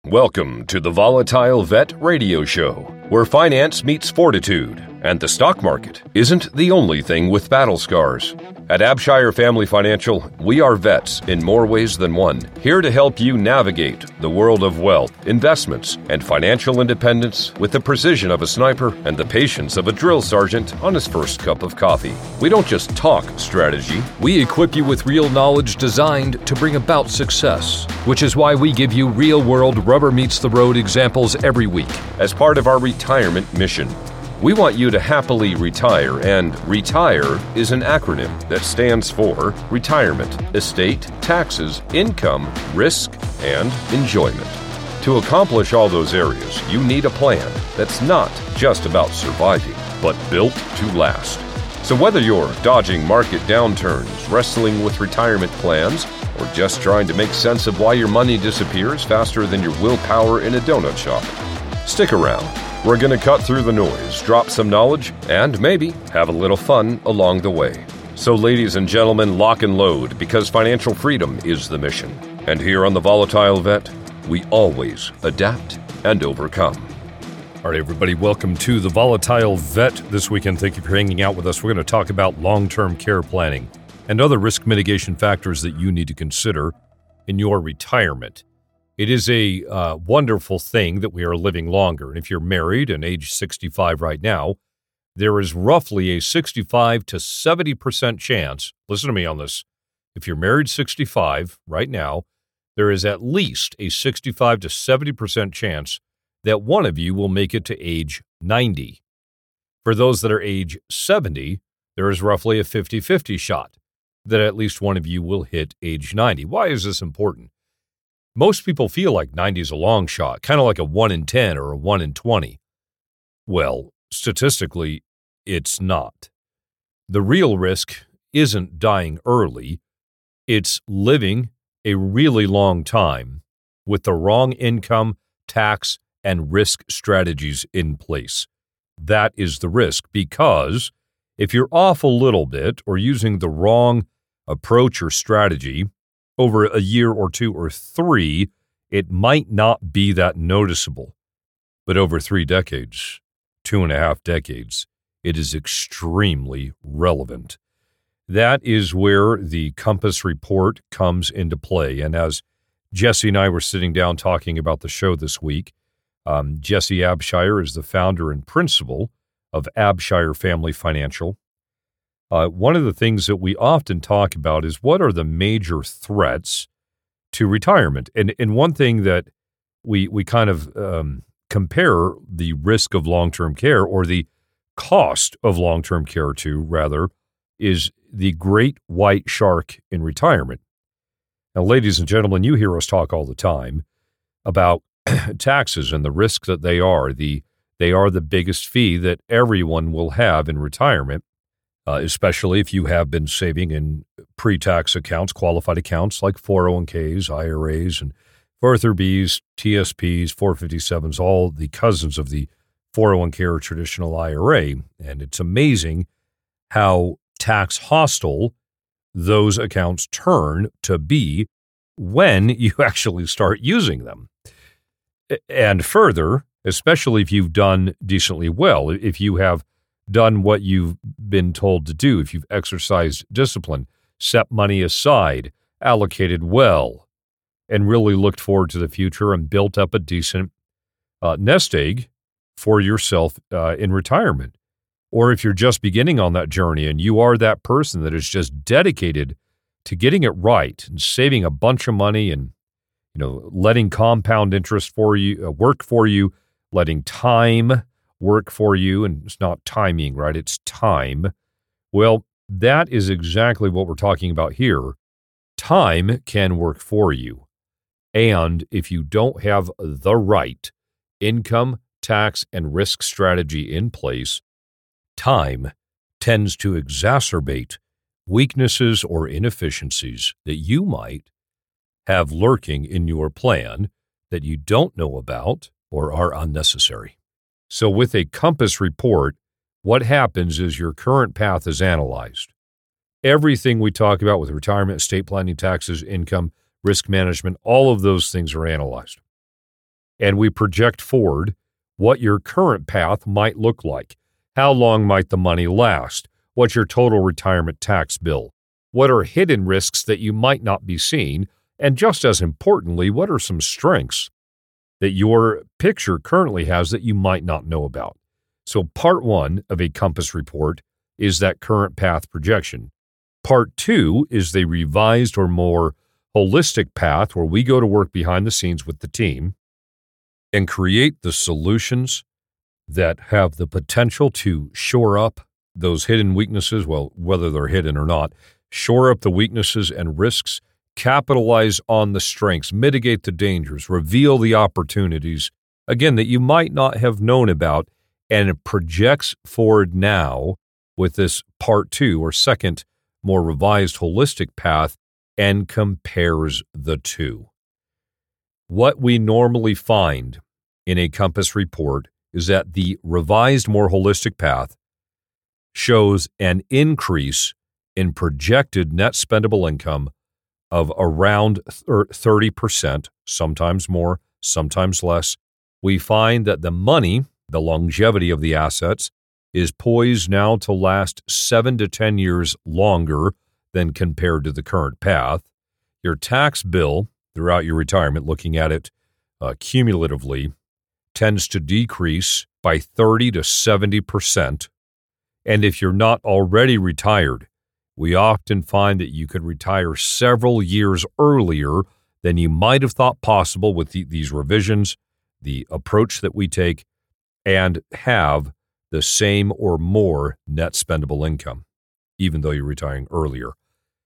Welcome to the Volatile Vet Radio Show, where finance meets fortitude, and the stock market isn't the only thing with battle scars. At Abshire Family Financial, we are vets in more ways than one, here to help you navigate the world of wealth, investments, and financial independence with the precision of a sniper and the patience of a drill sergeant on his first cup of coffee. We don't just talk strategy, we equip you with real knowledge designed to bring about success, which is why we give you real-world rubber-meets-the-road examples every week as part of our retirement mission. We want you to happily retire, and RETIRE is an acronym that stands for retirement, estate, taxes, income, risk, and enjoyment. To accomplish all those areas, you need a plan that's not just about surviving, but built to last. So whether you're dodging market downturns, wrestling with retirement plans, or just trying to make sense of why your money disappears faster than your willpower in a donut shop, stick around. We're going to cut through the noise, drop some knowledge, and maybe have a little fun along the way. So ladies and gentlemen, lock and load, because financial freedom is the mission. And here on the Volatile Vet, we always adapt and overcome. All right, everybody, welcome to the Volatile Vet this weekend. Thank you for hanging out with us. We're going to talk about long-term care planning and other risk mitigation factors that you need to consider in your retirement. It is a wonderful thing that we are living longer. And if you're married and age 65 right now, there is roughly a 65 to 70% chance, listen to me on this, if you're married 65 right now, there is at least a 65 to 70% chance that one of you will make it to age 90. For those that are age 70, there is roughly a 50-50 shot that at least one of you will hit age 90. Why is this important? Most people feel like 90 is a long shot, kind of like a 1 in 10 or a 1 in 20. Well, statistically, it's not. The real risk isn't dying early. It's living a really long time with the wrong income, tax, and risk strategies in place. That is the risk, because if you're off a little bit or using the wrong approach or strategy, over a year or two or three, it might not be that noticeable. But over 3 decades, 2.5 decades, it is extremely relevant. That is where the Compass Report comes into play. And as Jesse and I were sitting down talking about the show this week, Jesse Abshire is the founder and principal of Abshire Family Financial. One of the things that we often talk about is what are the major threats to retirement? And one thing that we kind of compare the risk of long-term care, or the cost of long-term care to, rather, is the great white shark in retirement. Now, ladies and gentlemen, you hear us talk all the time about taxes and the risk that they are. They are the biggest fee that everyone will have in retirement. Especially if you have been saving in pre-tax accounts, qualified accounts like 401ks, IRAs, and 403bs, TSPs, 457s, all the cousins of the 401k or traditional IRA. And it's amazing how tax hostile those accounts turn to be when you actually start using them. And further, especially if you've done decently well, if you have done what you've been told to do, if you've exercised discipline, set money aside, allocated well, and really looked forward to the future and built up a decent nest egg for yourself in retirement. Or if you're just beginning on that journey and you are that person that is just dedicated to getting it right and saving a bunch of money and, letting compound interest for you, work for you, letting time work for you, and it's not timing, right? It's time. Well, that is exactly what we're talking about here. Time can work for you. And if you don't have the right income, tax, and risk strategy in place, time tends to exacerbate weaknesses or inefficiencies that you might have lurking in your plan that you don't know about or are unnecessary. So with a Compass Report, what happens is your current path is analyzed. Everything we talk about with retirement, estate planning, taxes, income, risk management, all of those things are analyzed. and we project forward what your current path might look like. How long might the money last? What's your total retirement tax bill? What are hidden risks that you might not be seeing? And just as importantly, what are some strengths that your picture currently has that you might not know about? So part one of a Compass report is that current path projection. Part two is the revised or more holistic path where we go to work behind the scenes with the team and create the solutions that have the potential to shore up those hidden weaknesses, well, whether they're hidden or not, shore up the weaknesses and risks, capitalize on the strengths, mitigate the dangers, reveal the opportunities, again, that you might not have known about, and it projects forward now with this part two or second, more revised holistic path and compares the two. What we normally find in a Compass report is that the revised, more holistic path shows an increase in projected net spendable income of around 30%, sometimes more, sometimes less. We find that the money, the longevity of the assets, is poised now to last 7 to 10 years longer than compared to the current path. Your tax bill throughout your retirement, looking at it cumulatively, tends to decrease by 30 to 70%. And if you're not already retired, we often find that you could retire several years earlier than you might have thought possible with these revisions, the approach that we take, and have the same or more net spendable income, even though you're retiring earlier.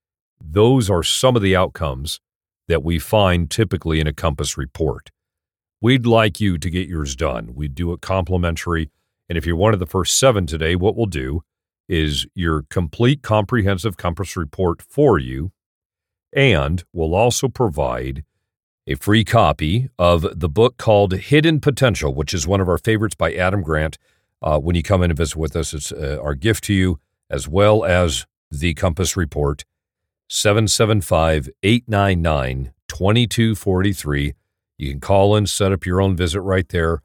Those are some of the outcomes that we find typically in a Compass report. We'd like you to get yours done. We do it complimentary. And if you're one of the first 7 today, what we'll do is your complete comprehensive Compass report for you. And we'll also provide a free copy of the book called Hidden Potential, which is one of our favorites by Adam Grant. When you come in and visit with us, it's our gift to you, as well as the Compass report, 775-899-2243. You can call in, set up your own visit right there,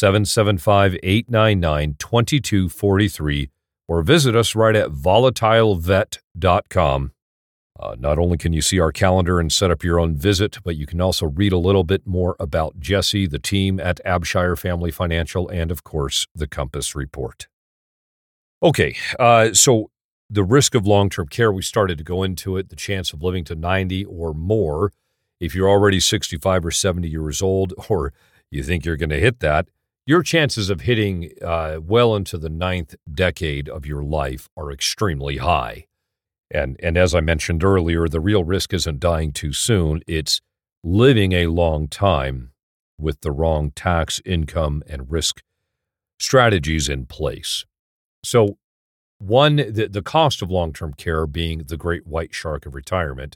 775-899-2243, or visit us right at volatilevet.com. Not only can you see our calendar and set up your own visit, but you can also read a little bit more about Jesse, the team at Abshire Family Financial, and, of course, the Compass report. Okay, so the risk of long-term care, we started to go into it, the chance of living to 90 or more. If you're already 65 or 70 years old, or you think you're going to hit that, your chances of hitting well into the 9th decade of your life are extremely high. And as I mentioned earlier, the real risk isn't dying too soon. It's living a long time with the wrong tax, income, and risk strategies in place. So the cost of long-term care being the great white shark of retirement,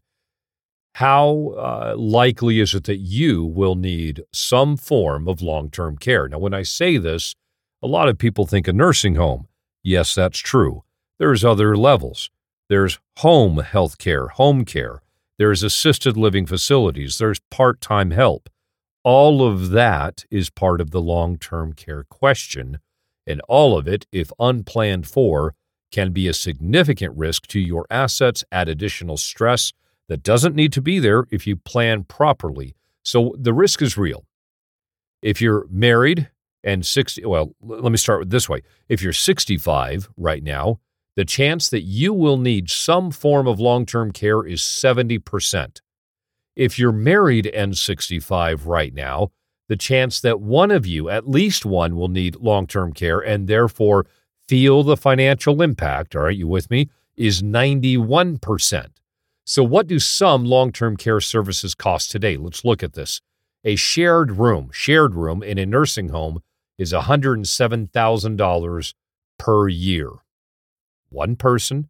how likely is it that you will need some form of long-term care? Now, when I say this, a lot of people think a nursing home. Yes, that's true. There's other levels. There's home health care, home care. There's assisted living facilities. There's part-time help. All of that is part of the long-term care question, and all of it, if unplanned for, can be a significant risk to your assets, add additional stress that doesn't need to be there if you plan properly. So the risk is real. If you're married and let me start with this way. If you're 65 right now, the chance that you will need some form of long-term care is 70%. If you're married and 65 right now, the chance that one of you, at least one, will need long-term care and therefore feel the financial impact, all right, you with me, is 91%. So what do some long-term care services cost today? Let's look at this. A shared room in a nursing home is $107,000 per year. One person,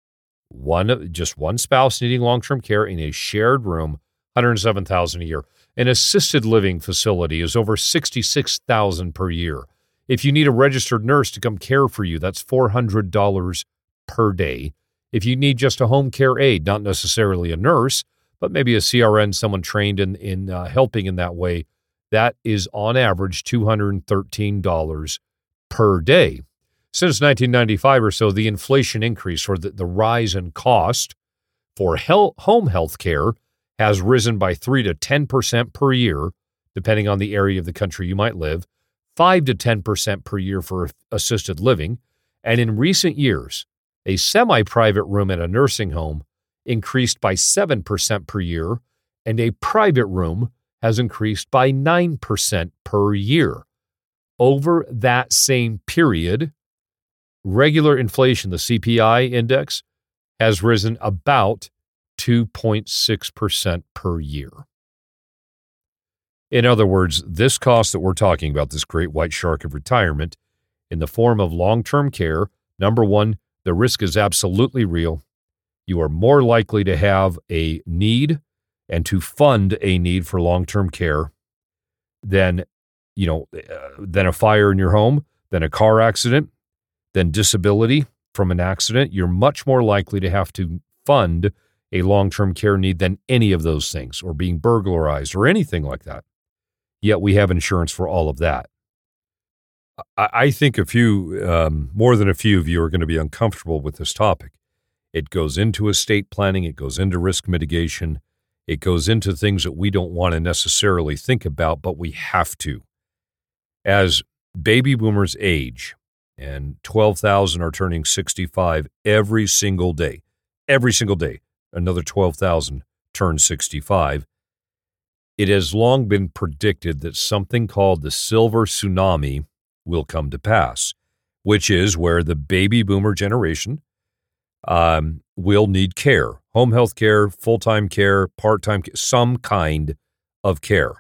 just one spouse needing long-term care in a shared room, $107,000 a year. An assisted living facility is over $66,000 per year. If you need a registered nurse to come care for you, that's $400 per day. If you need just a home care aide, not necessarily a nurse, but maybe a CRN, someone trained in helping in that way, That is on average $213 per day. Since 1995 or so, the inflation increase, or the rise in cost for home health care, has risen by 3 to 10% per year, depending on the area of the country you might live, 5 to 10% per year for assisted living. And in recent years, a semi-private room at a nursing home increased by 7% per year, and a private room has increased by 9% per year. Over that same period, regular inflation, the CPI index, has risen about 2.6% per year. In other words, this cost that we're talking about, this great white shark of retirement, in the form of long-term care, number one, the risk is absolutely real. You are more likely to have a need and to fund a need for long-term care than a fire in your home, than a car accident, than disability from an accident. You're much more likely to have to fund a long-term care need than any of those things, or being burglarized or anything like that. Yet we have insurance for all of that. I think more than a few of you are going to be uncomfortable with this topic. It goes into estate planning. It goes into risk mitigation. It goes into things that we don't want to necessarily think about, but we have to. As baby boomers age, and 12,000 are turning 65 every single day, another 12,000 turn 65. It has long been predicted that something called the silver tsunami will come to pass, which is where the baby boomer generation will need care, home health care, full-time care, part-time care, some kind of care.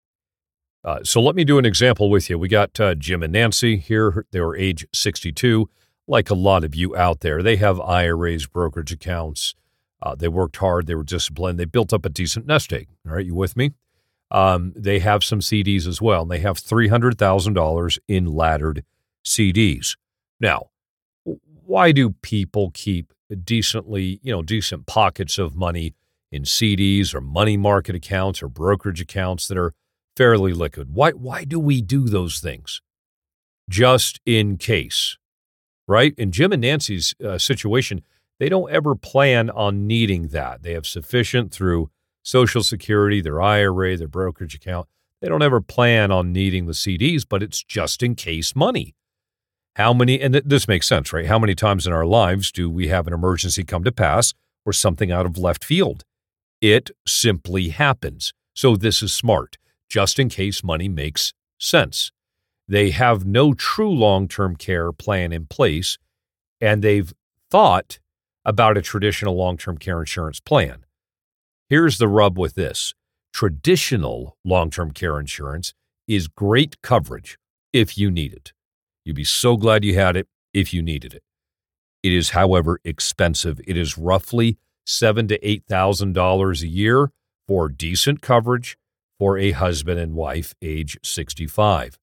So let me do an example with you. We got Jim and Nancy here. They were age 62. Like a lot of you out there, they have IRAs, brokerage accounts. They worked hard. They were disciplined. They built up a decent nest egg. All right, you with me? They have some CDs as well, and they have $300,000 in laddered CDs. Now, why do people keep decent pockets of money in CDs or money market accounts or brokerage accounts that are fairly liquid? Why do we do those things? Just in case, right? In Jim and Nancy's situation, they don't ever plan on needing that. They have sufficient through Social Security, their IRA, their brokerage account. They don't ever plan on needing the CDs, but it's just in case money. And this makes sense, right? How many times in our lives do we have an emergency come to pass or something out of left field? It simply happens. So this is smart. Just in case money makes sense. They have no true long-term care plan in place, and they've thought about a traditional long-term care insurance plan. Here's the rub with this. Traditional long-term care insurance is great coverage if you need it. You'd be so glad you had it if you needed it. It is, however, expensive. It is roughly $7,000 to $8,000 a year for decent coverage for a husband and wife age 65.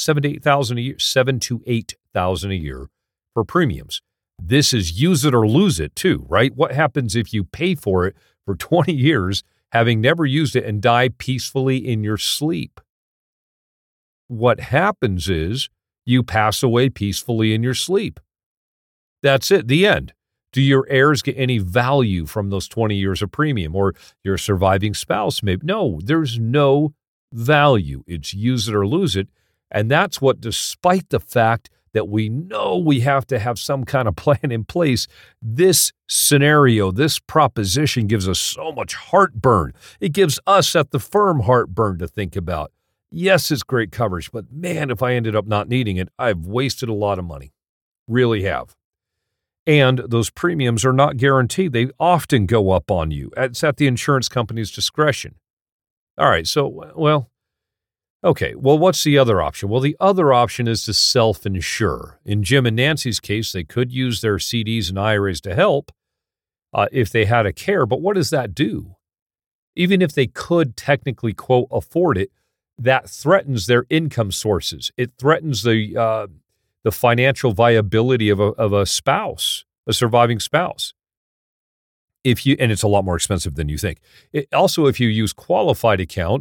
$7,000 to $8,000 a year for premiums. This is use it or lose it too, right? What happens if you pay for it for 20 years, having never used it, and die peacefully in your sleep? What happens is you pass away peacefully in your sleep. That's it, the end. Do your heirs get any value from those 20 years of premium, or your surviving spouse maybe? No, there's no value. It's use it or lose it. And that's what, despite the fact that we know we have to have some kind of plan in place, this scenario, this proposition gives us so much heartburn. It gives us at the firm heartburn to think about. Yes, it's great coverage, but man, if I ended up not needing it, I've wasted a lot of money. Really have. And those premiums are not guaranteed. They often go up on you. It's at the insurance company's discretion. All right, so, okay, what's the other option? Well, the other option is to self-insure. In Jim and Nancy's case, they could use their CDs and IRAs to help if they had a care, but what does that do? Even if they could technically, quote, afford it, that threatens their income sources. It threatens the financial viability of a spouse, a surviving spouse. And it's a lot more expensive than you think. Also, if you use qualified accounts,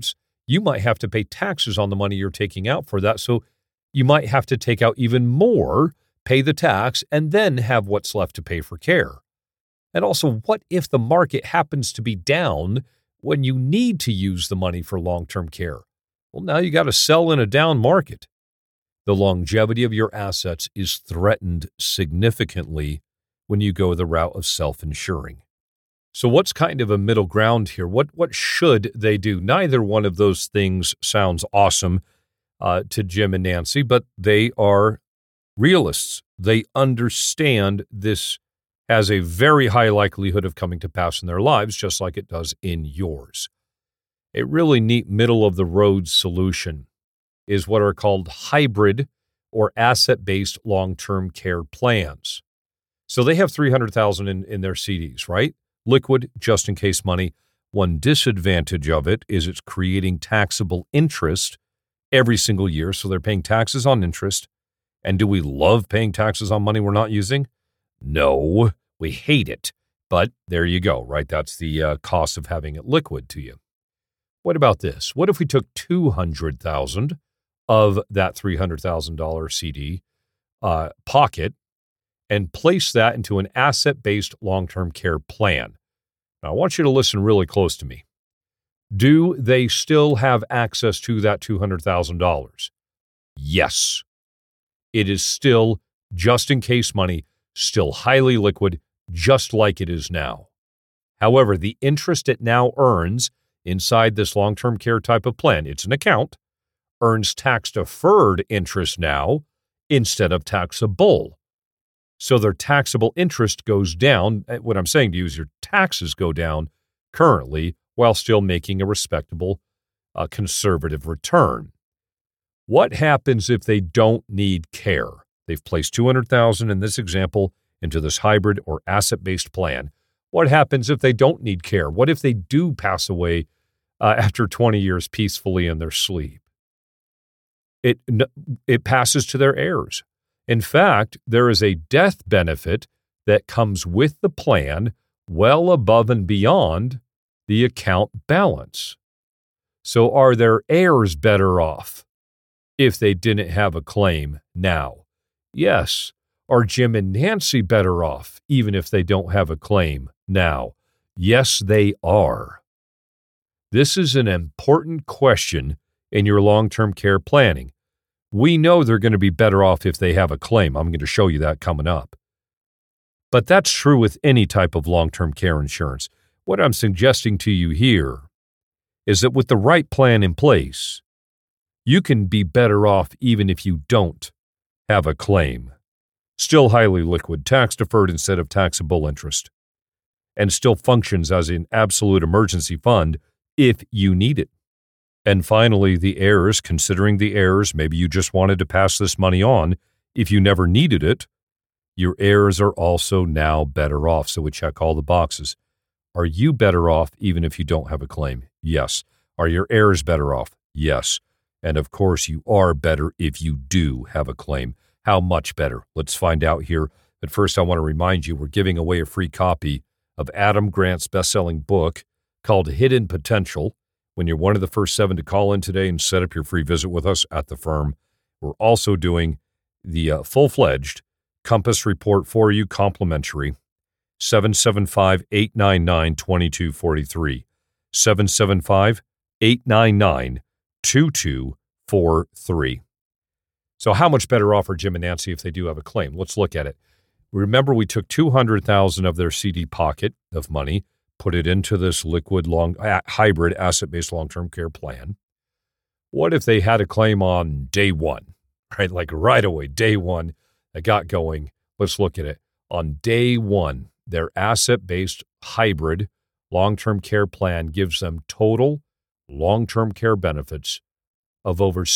you might have to pay taxes on the money you're taking out for that. So you might have to take out even more, pay the tax, and then have what's left to pay for care. And also, what if the market happens to be down when you need to use the money for long-term care? Well, now you got to sell in a down market. The longevity of your assets is threatened significantly when you go the route of self-insuring. So what's kind of a middle ground here? What should they do? Neither one of those things sounds awesome to Jim and Nancy, but they are realists. They understand this has a very high likelihood of coming to pass in their lives, just like it does in yours. A really neat middle-of-the-road solution is what are called hybrid or asset-based long-term care plans. So they have $300,000 in their CDs, right? Liquid, just-in-case money. One disadvantage of it is it's creating taxable interest every single year, so they're paying taxes on interest. And do we love paying taxes on money we're not using? No, we hate it. But there you go, right? That's the cost of having it liquid to you. What about this? What if we took $200,000 of that $300,000 CD pocket and place that into an asset-based long-term care plan? Now, I want you to listen really close to me. Do they still have access to that $200,000? Yes. It is still just-in-case money, still highly liquid, just like it is now. However, the interest it now earns inside this long-term care type of plan, it's an account, earns tax-deferred interest now instead of taxable. So their taxable interest goes down. What I'm saying to you is your taxes go down currently while still making a respectable conservative return. What happens if they don't need care? They've placed $200,000 in this example into this hybrid or asset-based plan. What happens if they don't need care? What if they do pass away after 20 years peacefully in their sleep? It passes to their heirs. In fact, there is a death benefit that comes with the plan well above and beyond the account balance. So are their heirs better off if they didn't have a claim now? Yes. Are Jim and Nancy better off even if they don't have a claim now? Yes, they are. This is an important question in your long-term care planning. We know they're going to be better off if they have a claim. I'm going to show you that coming up. But that's true with any type of long-term care insurance. What I'm suggesting to you here is that with the right plan in place, you can be better off even if you don't have a claim. Still highly liquid, tax-deferred instead of taxable interest, and still functions as an absolute emergency fund if you need it. And finally, the heirs, considering the heirs, maybe you just wanted to pass this money on if you never needed it, your heirs are also now better off. So we check all the boxes. Are you better off even if you don't have a claim? Yes. Are your heirs better off? Yes. And of course, you are better if you do have a claim. How much better? Let's find out here. But first, I want to remind you, we're giving away a free copy of Adam Grant's best-selling book called Hidden Potential. When you're one of the first 7 to call in today and set up your free visit with us at the firm, we're also doing the full-fledged Compass Report for you, complimentary, 775-899-2243, 775-899-2243. So how much better off are Jim and Nancy if they do have a claim? Let's look at it. Remember, we took $200,000 of their CD pocket of money, put it into this liquid hybrid asset-based long-term care plan. What if they had a claim on day one, right? Like right away, day one, they got going. Let's look at it. On day one, their asset-based hybrid long-term care plan gives them total long-term care benefits of over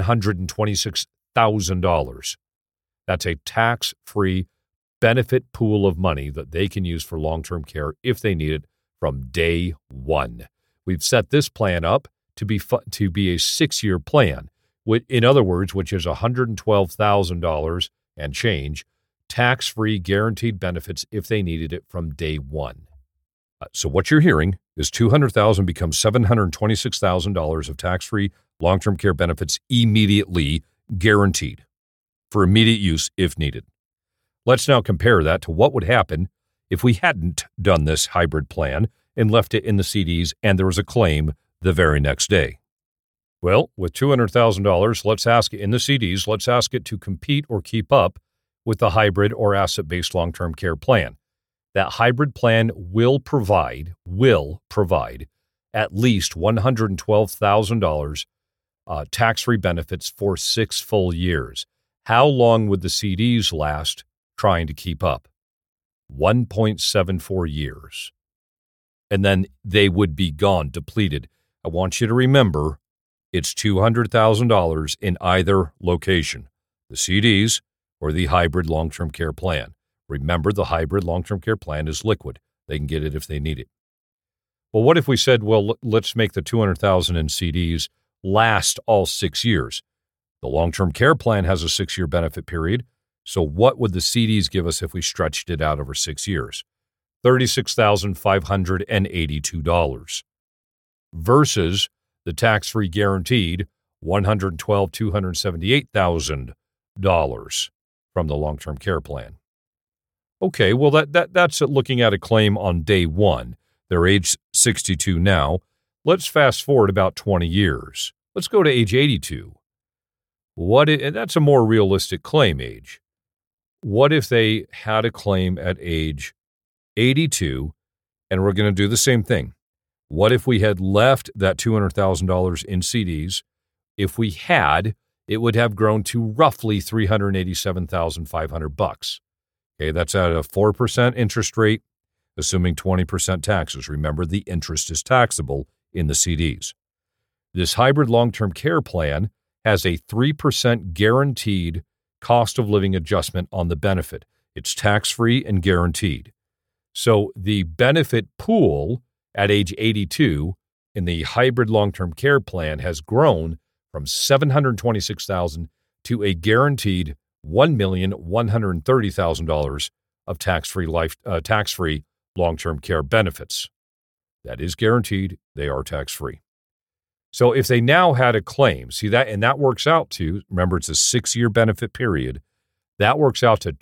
$726,000. That's a tax-free benefit pool of money that they can use for long-term care if they need it from day one. We've set this plan up to be a 6-year plan. In other words, which is $112,000 and change, tax-free guaranteed benefits if they needed it from day one. So what you're hearing is $200,000 becomes $726,000 of tax-free long-term care benefits immediately guaranteed for immediate use if needed. Let's now compare that to what would happen if we hadn't done this hybrid plan and left it in the CDs and there was a claim the very next day. Well, with $200,000, let's ask it in the CDs, let's ask it to compete or keep up with the hybrid or asset-based long-term care plan. That hybrid plan will provide at least $112,000 tax-free benefits for 6 full years. How long would the CDs last trying to keep up? 1.74 years. And then they would be gone, depleted. I want you to remember, it's $200,000 in either location, the CDs or the hybrid long-term care plan. Remember, the hybrid long-term care plan is liquid. They can get it if they need it. Well, what if we said, well, let's make the $200,000 in CDs last all 6 years? The long-term care plan has a 6-year benefit period. So what would the CDs give us if we stretched it out over 6 years? $36,582 versus the tax-free guaranteed $112,278,000 from the long-term care plan. Okay, well, that's looking at a claim on day one. They're age 62 now. Let's fast forward about 20 years. Let's go to age 82. That's a more realistic claim age. What if they had a claim at age 82, and we're going to do the same thing? What if we had left that $200,000 in CDs? If we had, it would have grown to roughly $387,500. Okay, that's at a 4% interest rate, assuming 20% taxes. Remember, the interest is taxable in the CDs. This hybrid long-term care plan has a 3% guaranteed cost of living adjustment on the benefit. It's tax-free and guaranteed. So the benefit pool at age 82 in the hybrid long-term care plan has grown from $726,000 to a guaranteed $1,130,000 of tax-free long-term care benefits. That is guaranteed. They are tax-free. So if they now had a claim, see that, and that works out to, remember, it's a 6-year benefit period, that works out to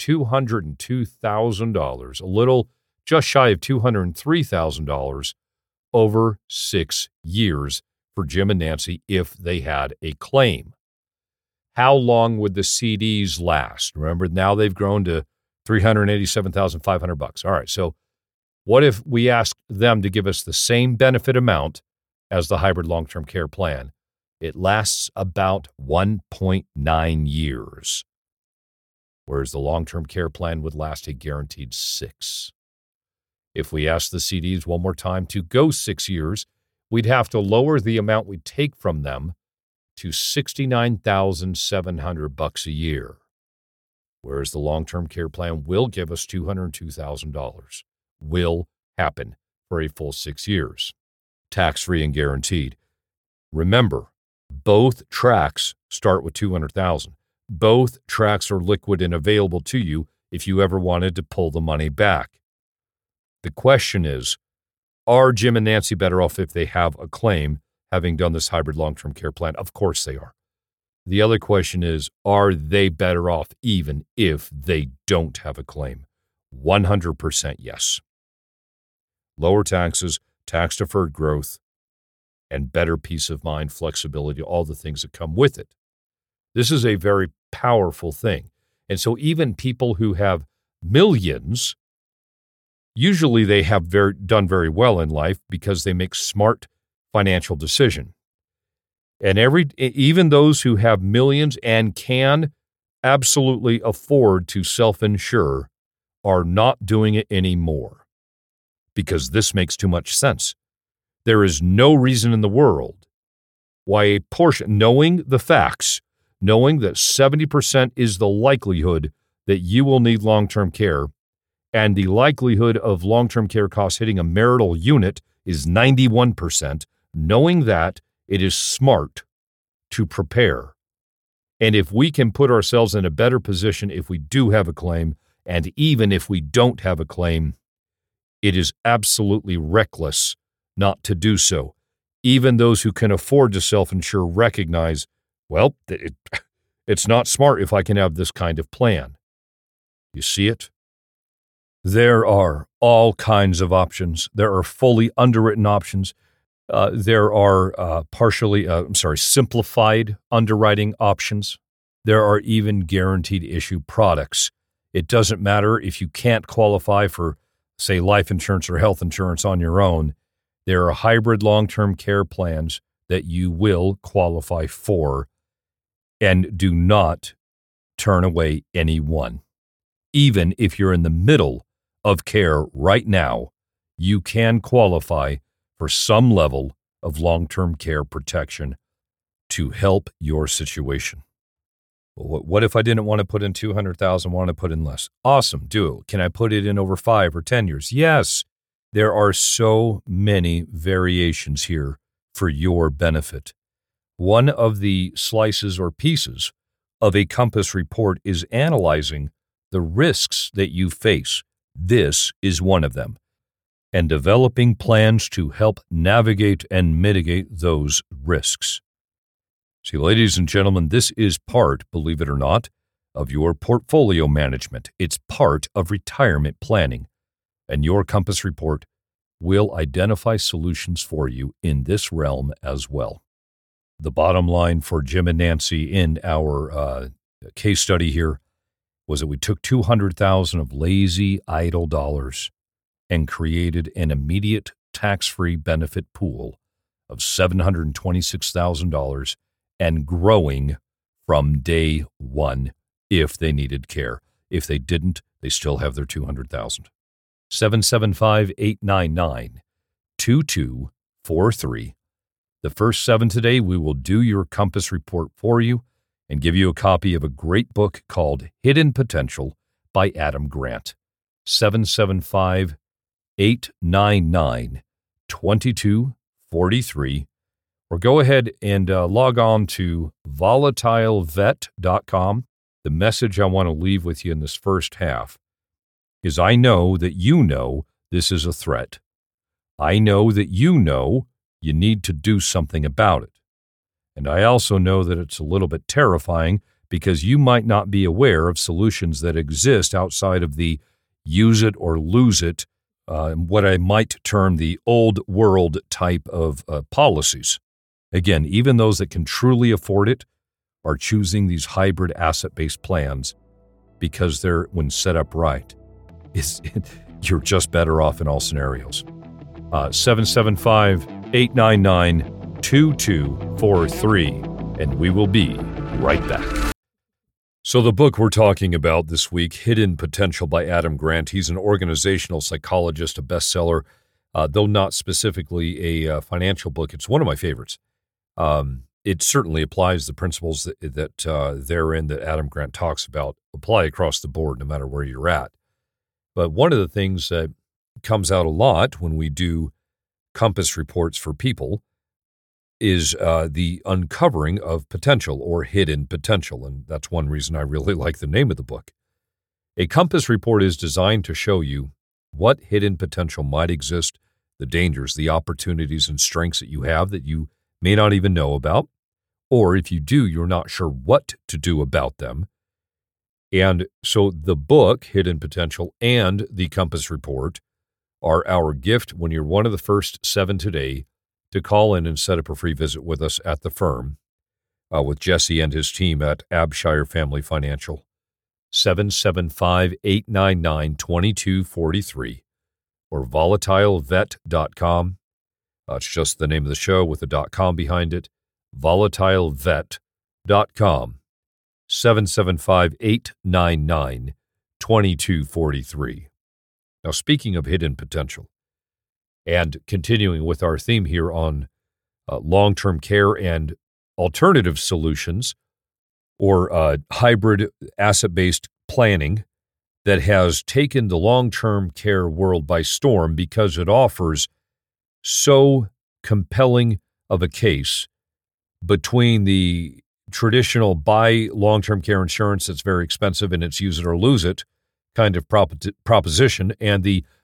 $202,000, a little just shy of $203,000 over 6 years for Jim and Nancy if they had a claim. How long would the CDs last? Remember, now they've grown to $387,500. All right, so what if we asked them to give us the same benefit amount as the hybrid long-term care plan? It lasts about 1.9 years, whereas the long-term care plan would last a guaranteed 6. If we asked the CDs one more time to go 6 years, we'd have to lower the amount we take from them to $69,700 a year, whereas the long-term care plan will give us $202,000. Will happen for a full 6 years, tax-free and guaranteed. Remember, both tracks start with $200,000. Both tracks are liquid and available to you if you ever wanted to pull the money back. The question is, are Jim and Nancy better off if they have a claim having done this hybrid long-term care plan? Of course they are. The other question is, are they better off even if they don't have a claim? 100% yes. Lower taxes, tax-deferred growth, and better peace of mind, flexibility, all the things that come with it. This is a very powerful thing. And so even people who have millions, usually they have done very well in life because they make smart financial decisions. And even those who have millions and can absolutely afford to self-insure are not doing it anymore because this makes too much sense. There is no reason in the world why a portion, knowing the facts, knowing that 70% is the likelihood that you will need long-term care, and the likelihood of long-term care costs hitting a marital unit is 91%, knowing that, it is smart to prepare. And if we can put ourselves in a better position if we do have a claim, and even if we don't have a claim, It is absolutely reckless not to do so. Even those who can afford to self-insure recognize, well, it's not smart if I can have this kind of plan. You see it? There are all kinds of options. There are fully underwritten options. There are simplified underwriting options. There are even guaranteed issue products. It doesn't matter if you can't qualify for, say, life insurance or health insurance on your own. There are hybrid long-term care plans that you will qualify for, and do not turn away any one. Even if you're in the middle of care right now, you can qualify for some level of long-term care protection to help your situation. What if I didn't want to put in $200,000, want to put in less? Awesome, do it. Can I put it in over 5 or 10 years? Yes. There are so many variations here for your benefit. One of the slices or pieces of a Compass report is analyzing the risks that you face. This is one of them, and developing plans to help navigate and mitigate those risks. See, ladies and gentlemen, this is part, believe it or not, of your portfolio management. It's part of retirement planning, and your Compass report will identify solutions for you in this realm as well. The bottom line for Jim and Nancy in our case study here was that we took $200,000 of lazy, idle dollars and created an immediate tax-free benefit pool of $726,000 and growing from day one if they needed care. If they didn't, they still have their $200,000. 775-899-2243. The first 7 today, we will do your Compass report for you and give you a copy of a great book called Hidden Potential by Adam Grant. 775-899-2243. Or go ahead and log on to volatilevet.com. The message I want to leave with you in this first half is I know that you know this is a threat. I know that you know you need to do something about it. And I also know that it's a little bit terrifying because you might not be aware of solutions that exist outside of the use it or lose it, what I might term the old world type of policies. Again, even those that can truly afford it are choosing these hybrid asset-based plans because they're, when set up right, you're just better off in all scenarios. 775-899-2243, and we will be right back. So the book we're talking about this week, Hidden Potential by Adam Grant, he's an organizational psychologist, a bestseller, though not specifically a financial book. It's one of my favorites. It certainly applies the principles that therein that Adam Grant talks about apply across the board, no matter where you're at. But one of the things that comes out a lot when we do Compass reports for people is the uncovering of potential or hidden potential, and that's one reason I really like the name of the book. A Compass report is designed to show you what hidden potential might exist, the dangers, the opportunities, and strengths that you have that you may not even know about, or if you do, you're not sure what to do about them. And so the book, Hidden Potential, and the Compass report are our gift when you're one of the first 7 today to call in and set up a free visit with us at the firm with Jesse and his team at Abshire Family Financial. 775-899-2243 or volatilevet.com. It's just the name of the show with a .com behind it. volatilevet.com. 775-899-2243. Now, speaking of hidden potential, and continuing with our theme here on long-term care and alternative solutions or hybrid asset-based planning that has taken the long-term care world by storm because it offers so compelling of a case between the traditional buy long-term care insurance that's very expensive and it's use it or lose it kind of proposition and the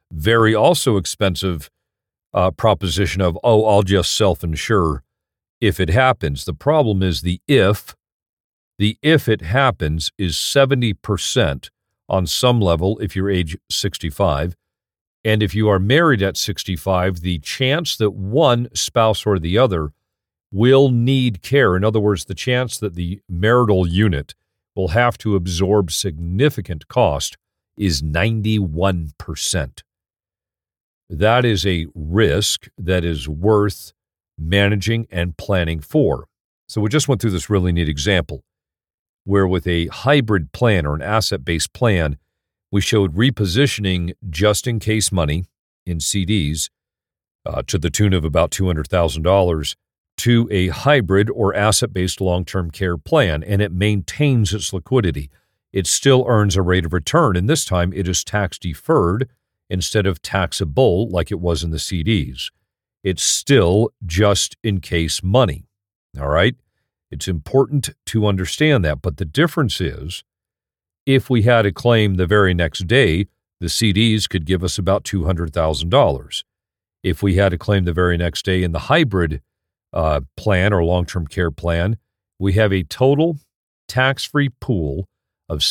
Very also expensive proposition of, I'll just self-insure if it happens. The problem is the if it happens is 70% on some level if you're age 65. And if you are married at 65, the chance that one spouse or the other will need care, in other words, the chance that the marital unit will have to absorb significant cost, is 91%. That is a risk that is worth managing and planning for. So we just went through this really neat example where with a hybrid plan or an asset-based plan, we showed repositioning just-in-case money in CDs to the tune of about $200,000 to a hybrid or asset-based long-term care plan, and it maintains its liquidity. It still earns a rate of return, and this time it is tax-deferred instead of taxable like it was in the CDs. It's still just-in-case money, all right? It's important to understand that, but the difference is if we had a claim the very next day, the CDs could give us about $200,000. If we had a claim the very next day in the hybrid plan or long-term care plan, we have a total tax-free pool of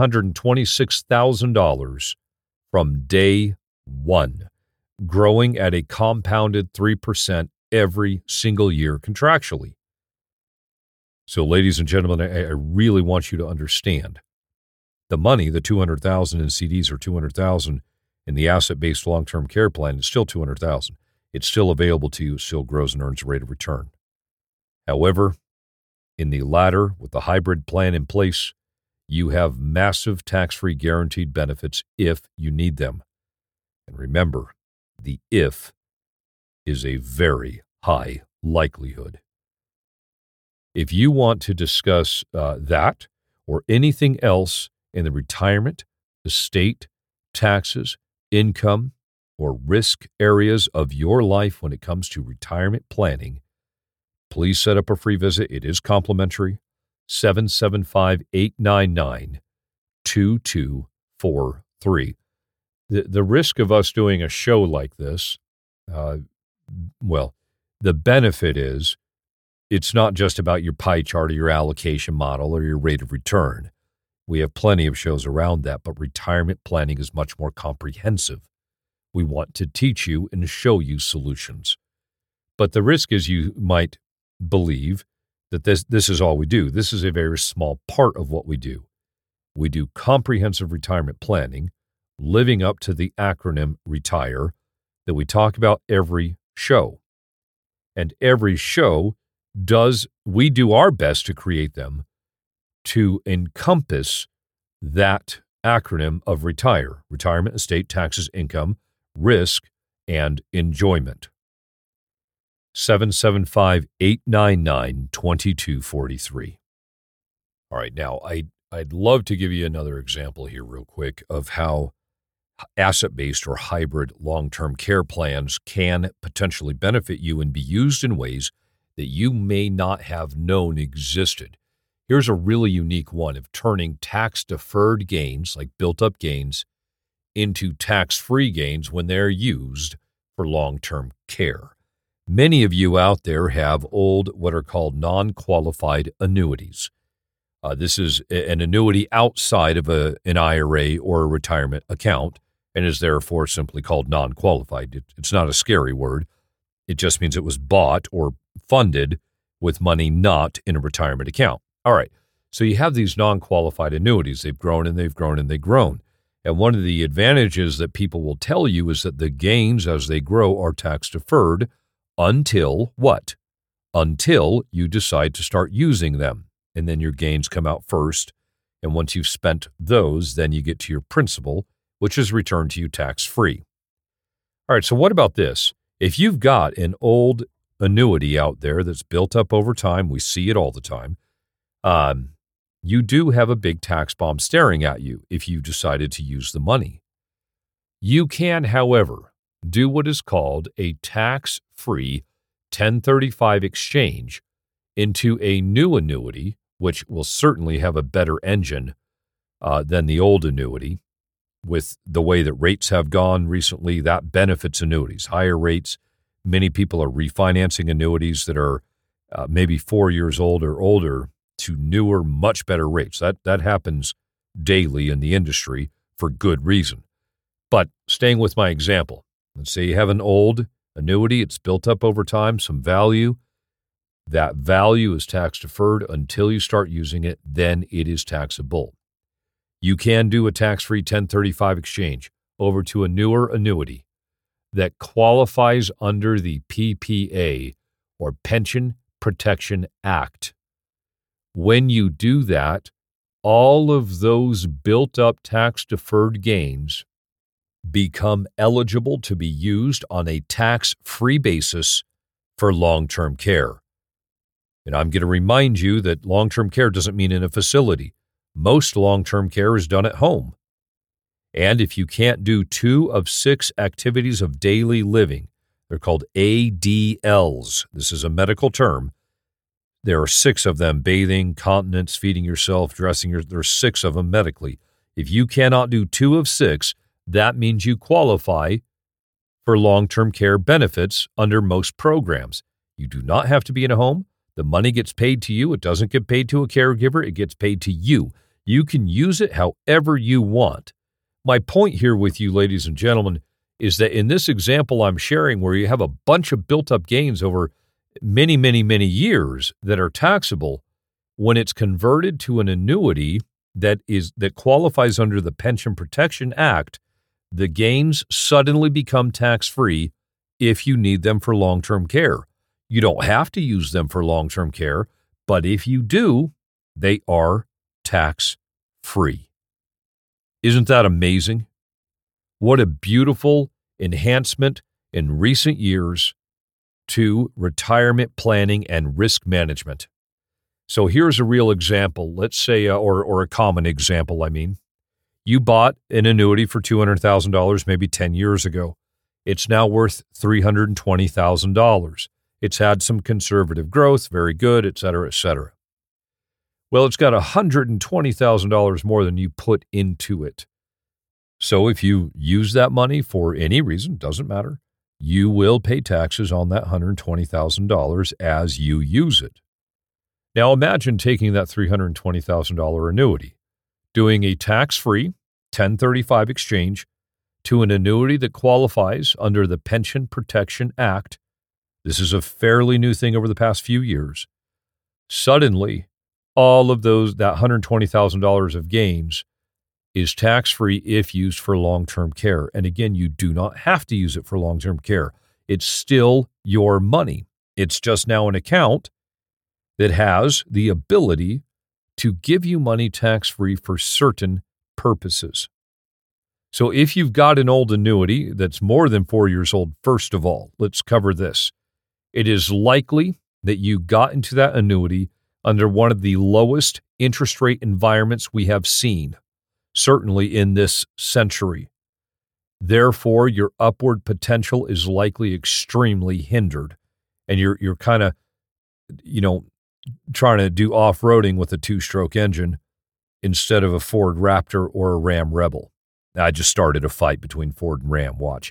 $726,000 from day one, growing at a compounded 3% every single year contractually. So, ladies and gentlemen, I really want you to understand the money, the $200,000 in CDs or $200,000 in the asset-based long-term care plan is still $200,000. It's still available to you, still grows and earns a rate of return. However, in the latter, with the hybrid plan in place, you have massive tax-free guaranteed benefits if you need them. And remember, the if is a very high likelihood. If you want to discuss that or anything else in the retirement, estate, taxes, income, or risk areas of your life when it comes to retirement planning, please set up a free visit. It is complimentary. 775-899-2243. The risk of us doing a show like this, the benefit is it's not just about your pie chart or your allocation model or your rate of return. We have plenty of shows around that, but retirement planning is much more comprehensive. We want to teach you and show you solutions. But the risk is you might believe that this is all we do. This is a very small part of what we do. We do comprehensive retirement planning, living up to the acronym RETIRE that we talk about every show. And every show we do our best to create them to encompass that acronym of RETIRE: retirement, estate, taxes, income, risk, and enjoyment. 775-899-2243. All right, now I'd love to give you another example here real quick of how asset-based or hybrid long-term care plans can potentially benefit you and be used in ways that you may not have known existed. Here's a really unique one of turning tax-deferred gains, like built-up gains, into tax-free gains when they're used for long-term care. Many of you out there have old, what are called non-qualified annuities. This is an annuity outside of an IRA or a retirement account and is therefore simply called non-qualified. It's not a scary word. It just means it was bought or funded with money not in a retirement account. All right, so you have these non-qualified annuities. They've grown and they've grown and they've grown. And one of the advantages that people will tell you is that the gains as they grow are tax-deferred until what? Until you decide to start using them. And then your gains come out first. And once you've spent those, then you get to your principal, which is returned to you tax-free. All right, so what about this? If you've got an old annuity out there that's built up over time, we see it all the time, you do have a big tax bomb staring at you if you decided to use the money. You can, however, do what is called a tax-free 1035 exchange into a new annuity, which will certainly have a better engine than the old annuity. with the way that rates have gone recently, that benefits annuities. Higher rates, many people are refinancing annuities that are maybe 4 years old or older to newer, much better rates. That happens daily in the industry for good reason. But staying with my example, let's say you have an old annuity, it's built up over time, some value. That value is tax deferred until you start using it, then it is taxable. You can do a tax-free 1035 exchange over to a newer annuity that qualifies under the PPA, or Pension Protection Act. When you do that, all of those built-up tax-deferred gains become eligible to be used on a tax-free basis for long-term care. And I'm going to remind you that long-term care doesn't mean in a facility. Most long-term care is done at home. And if you can't do 2 of 6 activities of daily living, they're called ADLs. This is a medical term. There are 6 of them: bathing, continence, feeding yourself, dressing yourself. There are 6 of them medically. If you cannot do 2 of 6, that means you qualify for long-term care benefits under most programs. You do not have to be in a home. The money gets paid to you. It doesn't get paid to a caregiver. It gets paid to you. You can use it however you want. My point here with you, ladies and gentlemen, is that in this example I'm sharing, where you have a bunch of built-up gains over many, many, many years that are taxable, when it's converted to an annuity that qualifies under the Pension Protection Act, the gains suddenly become tax-free if you need them for long-term care. You don't have to use them for long-term care, but if you do, they are tax-free. Isn't that amazing? What a beautiful enhancement in recent years to retirement planning and risk management. So here's a real example. Let's say, or a common example, I mean. You bought an annuity for $200,000 maybe 10 years ago. It's now worth $320,000. It's had some conservative growth, very good, et cetera, et cetera. Well, it's got $120,000 more than you put into it. So if you use that money for any reason, doesn't matter, you will pay taxes on that $120,000 as you use it. Now imagine taking that $320,000 annuity, doing a tax-free 1035 exchange to an annuity that qualifies under the Pension Protection Act. This is a fairly new thing over the past few years. Suddenly, all of that $120,000 of gains is tax-free if used for long-term care. And again, you do not have to use it for long-term care. It's still your money. It's just now an account that has the ability to give you money tax-free for certain purposes. So if you've got an old annuity that's more than 4 years old, first of all, let's cover this. It is likely that you got into that annuity under one of the lowest interest rate environments we have seen, certainly in this century. Therefore, your upward potential is likely extremely hindered, and you're kind of, trying to do off-roading with a 2-stroke engine instead of a Ford Raptor or a Ram Rebel. I just started a fight between Ford and Ram, watch.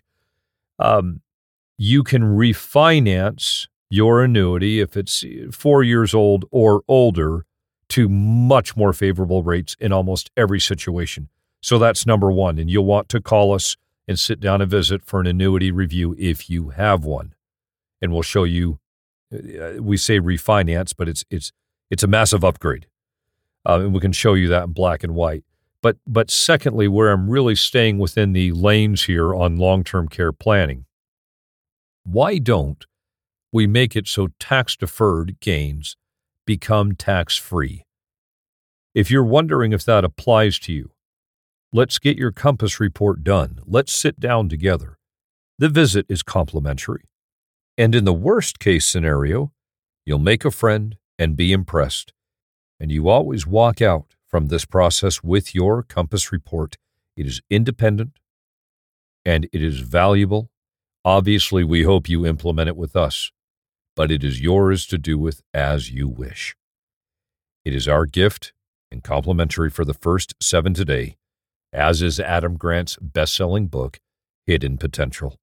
You can refinance your annuity if it's 4 years old or older to much more favorable rates in almost every situation. So that's number one, and you'll want to call us and sit down and visit for an annuity review if you have one. And we'll show you, we say refinance, but it's a massive upgrade. And we can show you that in black and white. But secondly, where I'm really staying within the lanes here on long-term care planning, why don't we make it so tax-deferred gains become tax-free? If you're wondering if that applies to you, let's get your Compass report done. Let's sit down together. The visit is complimentary. And in the worst-case scenario, you'll make a friend and be impressed. And you always walk out from this process with your Compass report. It is independent and it is valuable. Obviously, we hope you implement it with us, but it is yours to do with as you wish. It is our gift and complimentary for the first 7 today, as is Adam Grant's best-selling book, Hidden Potential.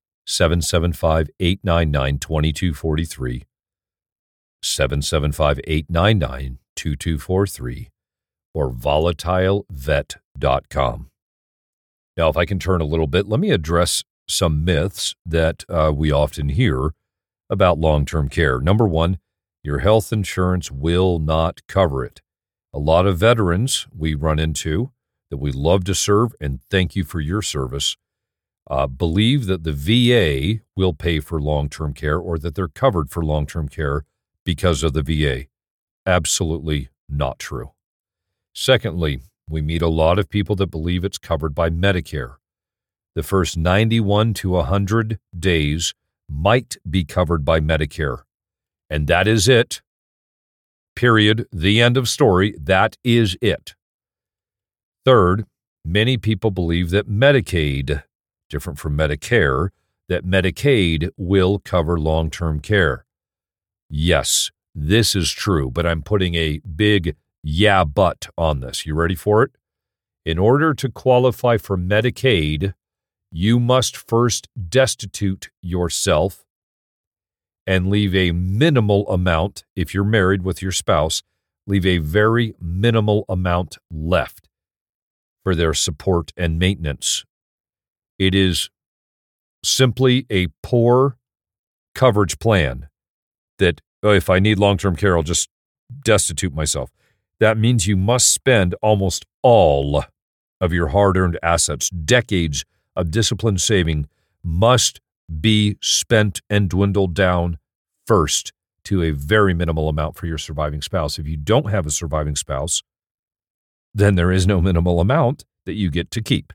775-899-2243, 775-899-2243, or volatilevet.com. Now, if I can turn a little bit, let me address some myths that we often hear about long-term care. Number one, your health insurance will not cover it. A lot of veterans we run into that we love to serve, and thank you for your service, believe that the VA will pay for long-term care or that they're covered for long-term care because of the VA. Absolutely not true. Secondly, we meet a lot of people that believe it's covered by Medicare. The first 91 to 100 days might be covered by Medicare. And that is it. Period. The end of story. That is it. Third, many people believe that Medicaid, different from Medicare, that Medicaid will cover long-term care. Yes, this is true, but I'm putting a big yeah, but on this. You ready for it? In order to qualify for Medicaid, you must first destitute yourself and leave a minimal amount, if you're married with your spouse, leave a very minimal amount left for their support and maintenance. It is simply a poor coverage plan that, if I need long-term care, I'll just destitute myself. That means you must spend almost all of your hard-earned assets. Decades of disciplined saving must be spent and dwindled down first to a very minimal amount for your surviving spouse. If you don't have a surviving spouse, then there is no minimal amount that you get to keep.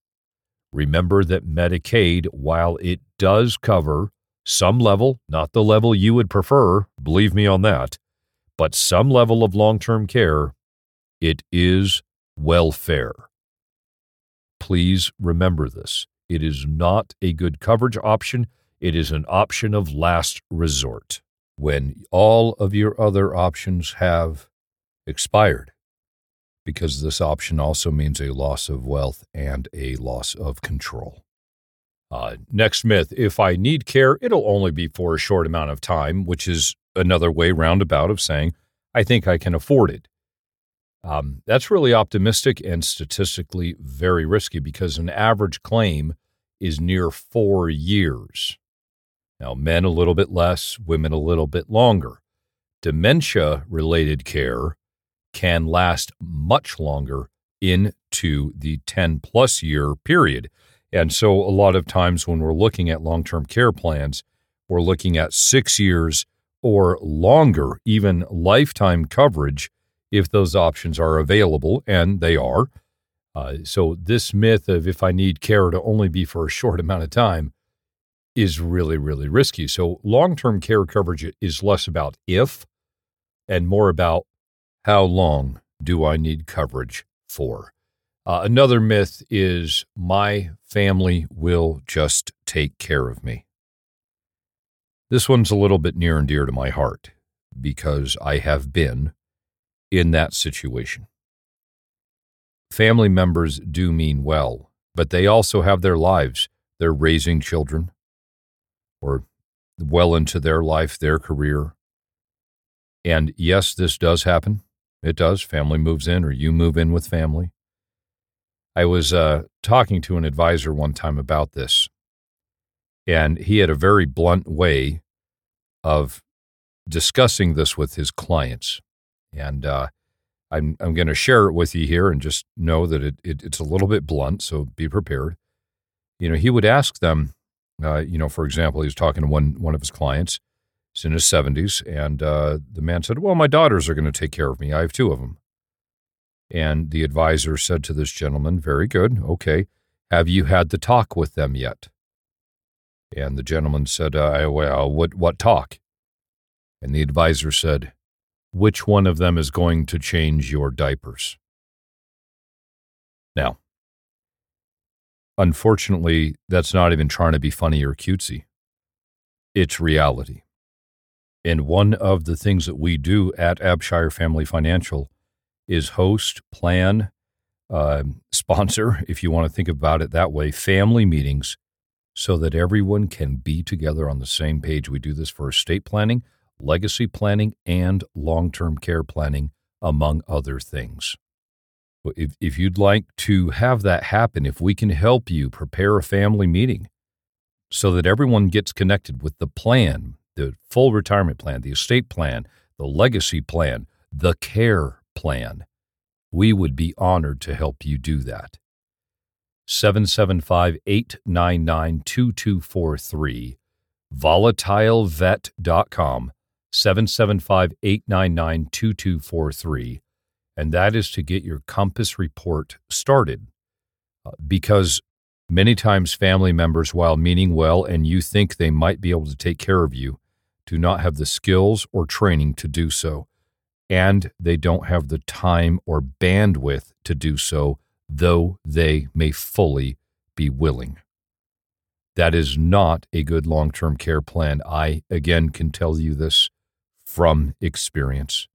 Remember that Medicaid, while it does cover some level, not the level you would prefer, believe me on that, but some level of long-term care, it is welfare. Please remember this. It is not a good coverage option. It is an option of last resort when all of your other options have expired, because this option also means a loss of wealth and a loss of control. Next myth, if I need care, it'll only be for a short amount of time, which is another way roundabout of saying, I think I can afford it. That's really optimistic and statistically very risky because an average claim is near 4 years. Now, men a little bit less, women a little bit longer. Dementia-related care can last much longer into the 10-plus year period. And so a lot of times when we're looking at long-term care plans, we're looking at 6 years or longer, even lifetime coverage, if those options are available, and they are. So this myth of if I need care to only be for a short amount of time is really, really risky. So long-term care coverage is less about if and more about how long do I need coverage for. Another myth is my family will just take care of me. This one's a little bit near and dear to my heart because I have been in that situation. Family members do mean well, but they also have their lives. They're raising children or well into their life, their career. And yes, this does happen. It does. Family moves in or you move in with family. I was talking to an advisor one time about this, and he had a very blunt way of discussing this with his clients. And I'm going to share it with you here and just know that it's a little bit blunt, so be prepared. You know, he would ask them, for example, he was talking to one of his clients. He's in his 70s, and the man said, well, my daughters are going to take care of me. I have 2 of them. And the advisor said to this gentleman, very good, okay, have you had the talk with them yet? And the gentleman said, well, what talk? And the advisor said, which one of them is going to change your diapers? Now, unfortunately, that's not even trying to be funny or cutesy. It's reality. And one of the things that we do at Abshire Family Financial is host, plan, sponsor, if you want to think about it that way, family meetings so that everyone can be together on the same page. We do this for estate planning, legacy planning, and long-term care planning, among other things. If you'd like to have that happen, if we can help you prepare a family meeting so that everyone gets connected with the plan, the full retirement plan, the estate plan, the legacy plan, the care plan, we would be honored to help you do that. 775-899-2243, volatilevet.com, 775-899-2243, and that is to get your Compass report started. Because many times family members, while meaning well and you think they might be able to take care of you, do not have the skills or training to do so, and they don't have the time or bandwidth to do so, though they may fully be willing. That is not a good long-term care plan. I, again, can tell you this from experience.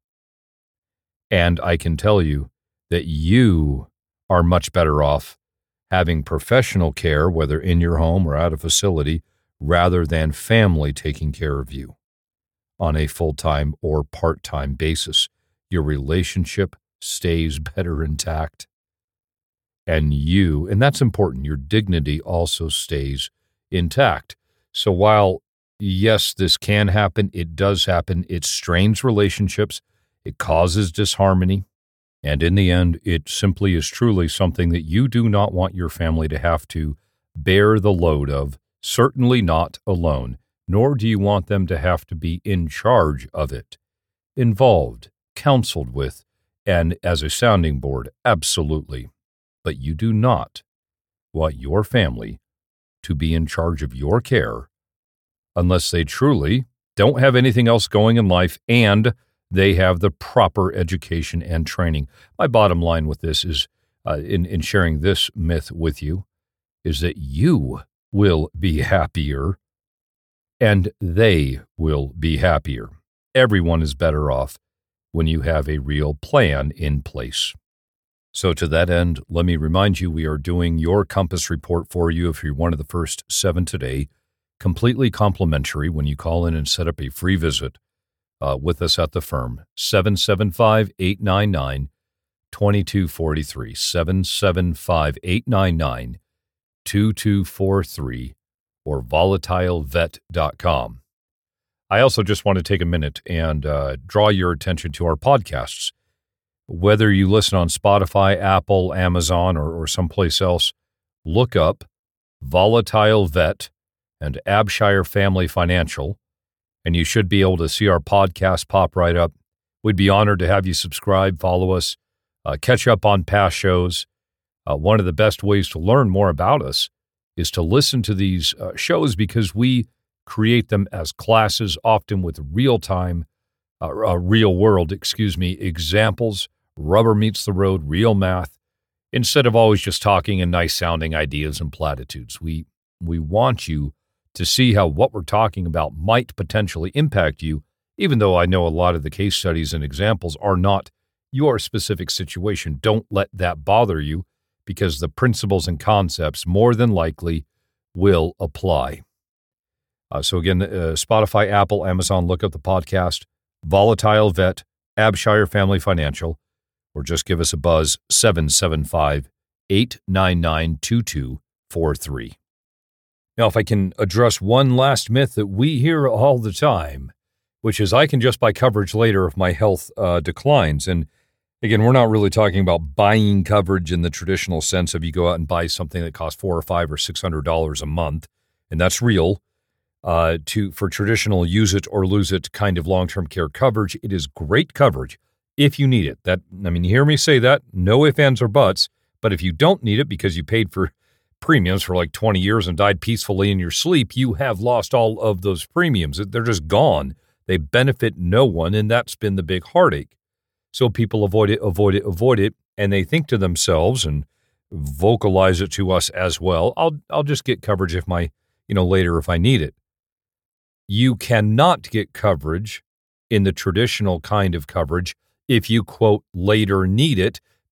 And I can tell you that you are much better off having professional care, whether in your home or at a facility, rather than family taking care of you on a full-time or part-time basis. Your relationship stays better intact. And that's important, your dignity also stays intact. So while, yes, this can happen, it does happen, it strains relationships, it causes disharmony, and in the end, it simply is truly something that you do not want your family to have to bear the load of, certainly not alone, nor do you want them to have to be in charge of it, involved, counseled with, and as a sounding board, absolutely. But you do not want your family to be in charge of your care unless they truly don't have anything else going in life and they have the proper education and training. My bottom line with this is, in sharing this myth with you, is that you will be happier and they will be happier. Everyone is better off when you have a real plan in place. So to that end, let me remind you, we are doing your Compass report for you if you're one of the first 7 today, completely complimentary when you call in and set up a free visit with us at the firm, 775-899-2243, 775-899-2243, or volatilevet.com. I also just want to take a minute and draw your attention to our podcasts. Whether you listen on Spotify, Apple, Amazon, or someplace else, look up Volatile Vet and Abshire Family Financial, and you should be able to see our podcast pop right up. We'd be honored to have you subscribe, follow us, catch up on past shows. One of the best ways to learn more about us is to listen to these shows because we create them as classes, often with real-world examples, rubber meets the road, real math, instead of always just talking in nice-sounding ideas and platitudes. We want you to see how what we're talking about might potentially impact you, even though I know a lot of the case studies and examples are not your specific situation. Don't let that bother you because the principles and concepts more than likely will apply. So again, Spotify, Apple, Amazon, look up the podcast, Volatile Vet, Abshire Family Financial, or just give us a buzz, 775-899-2243. Now, if I can address one last myth that we hear all the time, which is I can just buy coverage later if my health declines. And again, we're not really talking about buying coverage in the traditional sense of you go out and buy something that costs $400 or $500 or $600 a month, and that's real. For traditional use it or lose it kind of long-term care coverage, it is great coverage if you need it. You hear me say that, no ifs, ands, or buts, but if you don't need it because you paid for premiums for like 20 years and died peacefully in your sleep, you have lost all of those premiums. They're just gone. They benefit no one, and that's been the big heartache. So people avoid it, and they think to themselves and vocalize it to us as well, I'll just get coverage if later if I need it. You cannot get coverage in the traditional kind of coverage if you, quote, later need it,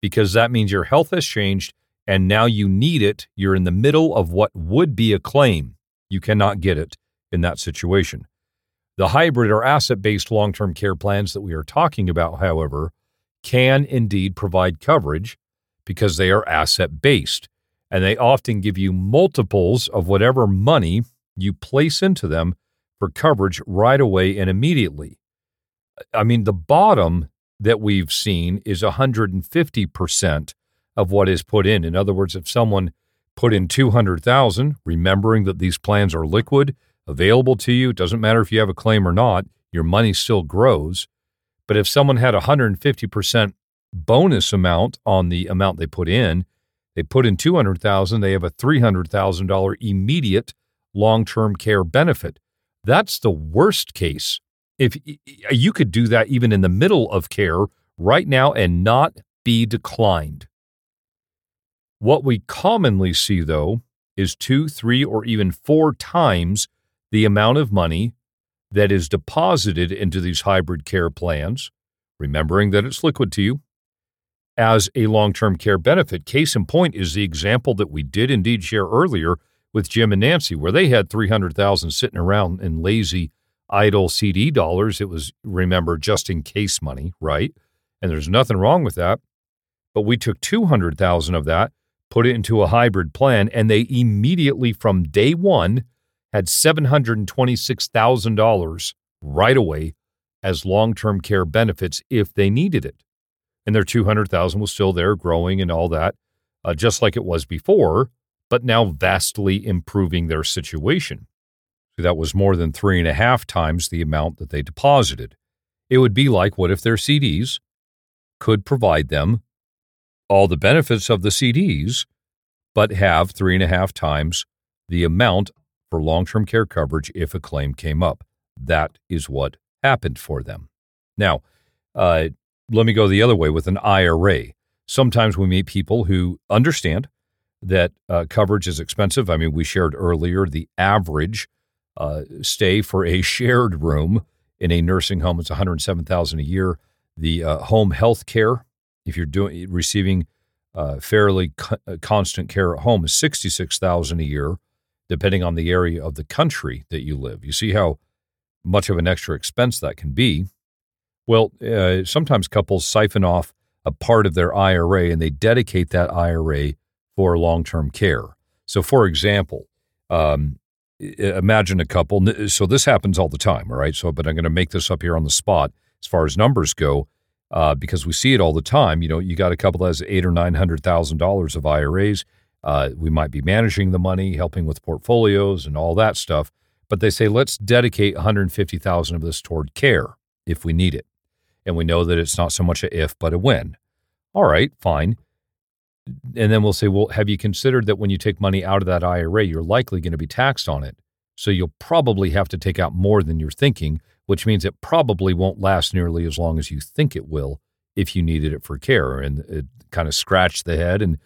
because that means your health has changed and now you need it. You're in the middle of what would be a claim. You cannot get it in that situation. The hybrid or asset-based long-term care plans that we are talking about, however, can indeed provide coverage because they are asset-based, and they often give you multiples of whatever money you place into them for coverage right away and immediately. I mean, the bottom that we've seen is 150% of what is put in. In other words, if someone put in $200,000, remembering that these plans are liquid, available to you, it doesn't matter if you have a claim or not, your money still grows. But if someone had 150% bonus amount on the amount they put in $200,000, they have a $300,000 immediate long-term care benefit. That's the worst case. If you could do that even in the middle of care right now and not be declined. What we commonly see, though, is 2, 3, or even 4 times the amount of money that is deposited into these hybrid care plans, remembering that it's liquid to you, as a long-term care benefit. Case in point is the example that we did indeed share earlier with Jim and Nancy, where they had $300,000 sitting around in lazy, idle CD dollars. It was, remember, just in case money, right? And there's nothing wrong with that. But we took $200,000 of that, put it into a hybrid plan, and they immediately from day one had $726,000 right away as long-term care benefits if they needed it. And their $200,000 was still there growing and all that, just like it was before, but now vastly improving their situation. So that was more than 3.5 times the amount that they deposited. It would be like, what if their CDs could provide them all the benefits of the CDs, but have 3.5 times the amount for long-term care coverage if a claim came up? That is what happened for them. Now, let me go the other way with an IRA. Sometimes we meet people who understand that coverage is expensive. I mean, we shared earlier the average stay for a shared room in a nursing home is $107,000 a year. The home health care, if you're receiving fairly constant care at home, is $66,000 a year, depending on the area of the country that you live. You see how much of an extra expense that can be. Well, sometimes couples siphon off a part of their IRA and they dedicate that IRA for long-term care. So, for example, imagine a couple. So this happens all the time, all right? So, but I'm going to make this up here on the spot as far as numbers go, because we see it all the time. You know, you got a couple that has $800,000 or $900,000 of IRAs. We might be managing the money, helping with portfolios and all that stuff. But they say, let's dedicate $150,000 of this toward care if we need it. And we know that it's not so much a if, but a when. All right, fine. And then we'll say, well, have you considered that when you take money out of that IRA, you're likely going to be taxed on it? So you'll probably have to take out more than you're thinking, which means it probably won't last nearly as long as you think it will if you needed it for care. And it kind of scratched the head and,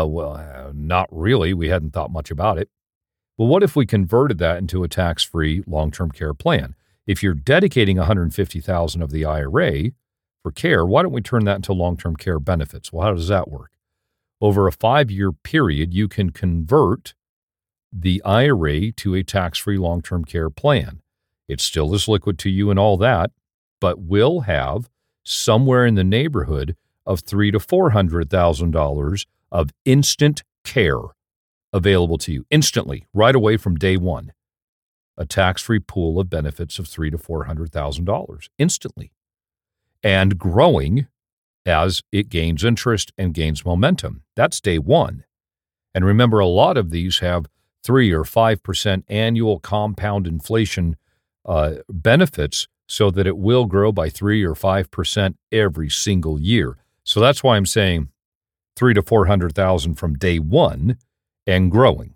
not really. We hadn't thought much about it. Well, what if we converted that into a tax-free long-term care plan? If you're dedicating $150,000 of the IRA for care, why don't we turn that into long-term care benefits? Well, how does that work? Over a 5-year period, you can convert the IRA to a tax-free long-term care plan. It still is liquid to you and all that, but will have somewhere in the neighborhood of $300,000 to $400,000 of instant care available to you instantly, right away from day one. A tax-free pool of benefits of $300,000 to $400,000 instantly, and growing as it gains interest and gains momentum. That's day one. And remember, a lot of these have 3 or 5% annual compound inflation benefits, so that it will grow by 3 or 5% every single year. So that's why I'm saying $300,000 to $400,000 from day one and growing.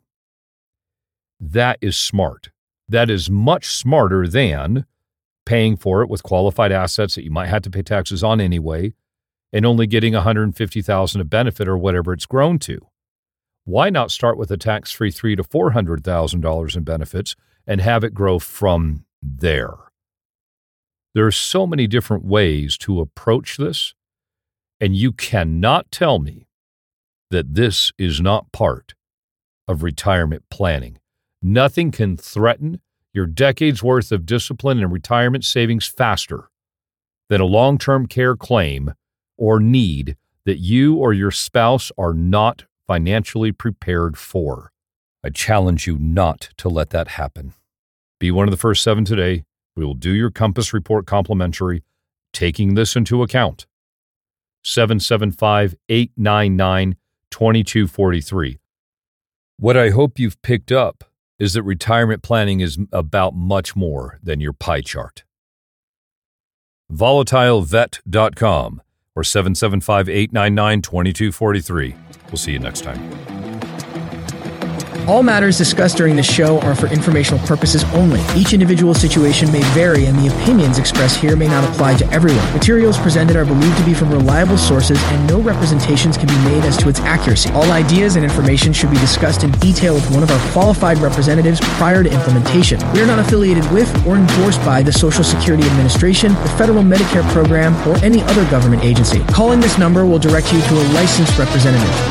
That is smart. That is much smarter than paying for it with qualified assets that you might have to pay taxes on anyway, and only getting $150,000 of benefit or whatever it's grown to. Why not start with a tax-free $300,000 to $400,000 in benefits and have it grow from there? There are so many different ways to approach this, And you cannot tell me that this is not part of retirement planning. Nothing can threaten your decades' worth of discipline and retirement savings faster than a long-term care claim or need that you or your spouse are not financially prepared for. I challenge you not to let that happen. Be one of the first 7 today. We will do your Compass report complimentary, taking this into account. 775-899-2243. What I hope you've picked up is that retirement planning is about much more than your pie chart. VolatileVet.com or 775-899-2243. We'll see you next time. All matters discussed during the show are for informational purposes only. Each individual situation may vary, and the opinions expressed here may not apply to everyone. Materials presented are believed to be from reliable sources, and no representations can be made as to its accuracy. All ideas and information should be discussed in detail with one of our qualified representatives prior to implementation. We are not affiliated with or endorsed by the Social Security Administration, the Federal Medicare Program, or any other government agency. Calling this number will direct you to a licensed representative.